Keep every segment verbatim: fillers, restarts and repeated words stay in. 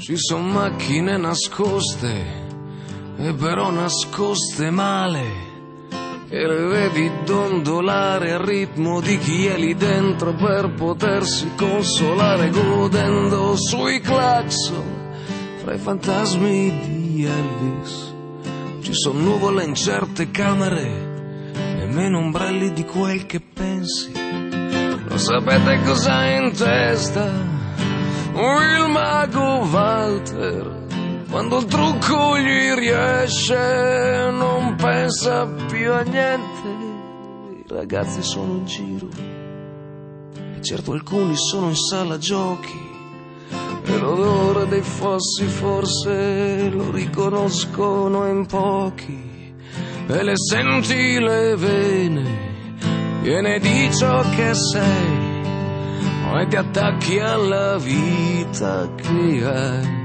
Ci son macchine nascoste, e però nascoste male, e le vedi dondolare al ritmo di chi è lì dentro per potersi consolare, godendo sui clacson fra i fantasmi di Elvis. Ci son nuvole in certe camere e meno ombrelli di quel che pensi. Lo sapete cosa in testa il mago Walter? Quando il trucco gli riesce non pensa più a niente. I ragazzi sono in giro e certo alcuni sono in sala giochi, e l'odore dei fossi forse lo riconoscono in pochi. E le senti le vene piene di ciò che sei, e ti attacchi alla vita che hai.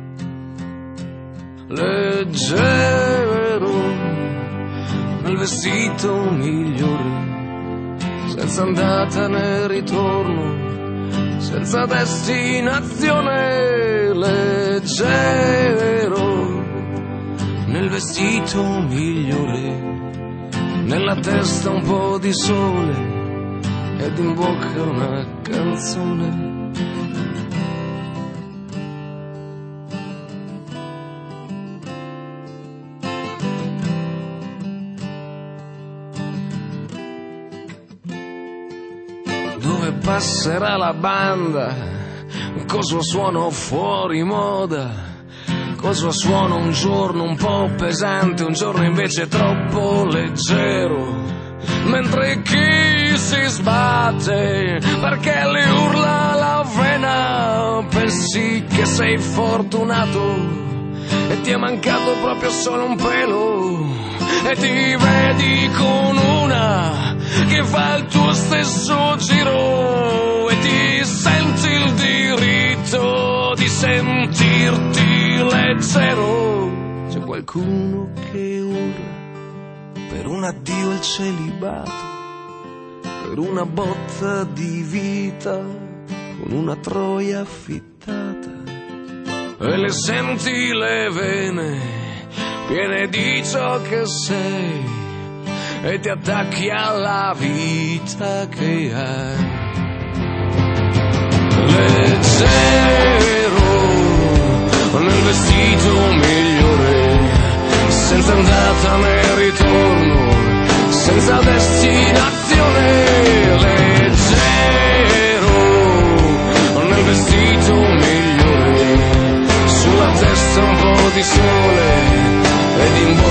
Leggero nel vestito migliore, senza andata né ritorno, senza destinazione. Leggero nel vestito migliore, nella testa un po' di sole ed in bocca una canzone. Dove passerà la banda col suo suono fuori moda, col suo suono un giorno un po' pesante, un giorno invece troppo leggero, mentre chi si sbatte perché le urla la vena, pensi che sei fortunato e ti è mancato proprio solo un pelo, e ti vedi con una che fa il tuo stesso giro, e ti senti il diritto di sentirti leggero. C'è qualcuno che urla per un addio al celibato, per una botta di vita con una troia affittata, e le senti le vene piene di ciò che sei, e ti attacchi alla vita che hai. Leggero nel vestito migliore, senza andata né ritorno, senza destinazione. Leggero nel vestito migliore, sulla testa un po' di sole ed in bocca